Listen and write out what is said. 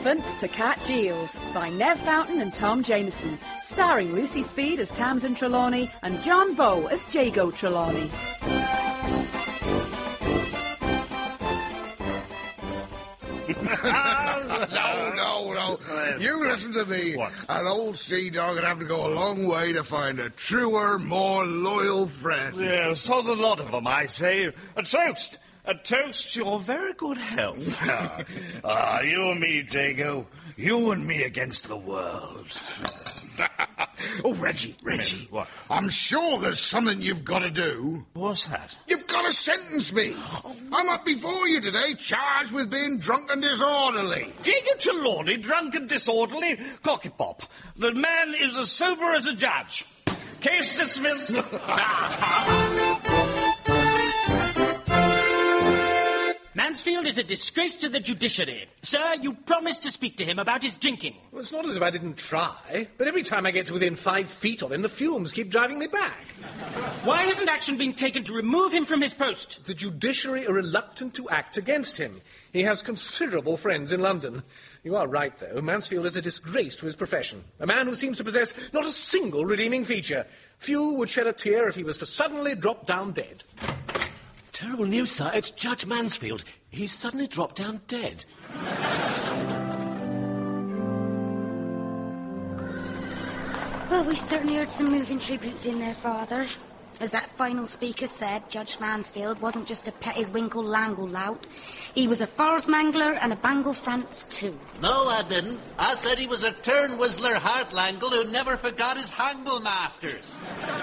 Elephants to Catch Eels by Nev Fountain and Tom Jameson, starring Lucy Speed as Tamsin Trelawney and John Bowe as Jago Trelawney. No. You listen to me. What? An old sea dog would have to go a long way to find a truer, more loyal friend. Yes, so the lot of them, I say. A toast! A toast to your very good health. You and me, Jago. You and me against the world. Oh, Reggie. What? I'm sure there's something you've got to do. What's that? You've got to sentence me. I'm up before you today, charged with being drunk and disorderly. Jago Trelawney, drunk and disorderly, cocky-pop. The man is as sober as a judge. Case dismissed. Mansfield is a disgrace to the judiciary. Sir, you promised to speak to him about his drinking. Well, it's not as if I didn't try, but every time I get to within 5 feet of him, the fumes keep driving me back. Why isn't action being taken to remove him from his post? The judiciary are reluctant to act against him. He has considerable friends in London. You are right, though. Mansfield is a disgrace to his profession. A man who seems to possess not a single redeeming feature. Few would shed a tear if he was to suddenly drop down dead. Terrible news, sir. It's Judge Mansfield. He's suddenly dropped down dead. Well, we certainly heard some moving tributes in there, Father. As that final speaker said, Judge Mansfield wasn't just a Pettiswinkle-Langle lout. He was a forest mangler and a Bangle France too. No, I didn't. I said he was a turn-whistler heart-langle who never forgot his Hangle masters.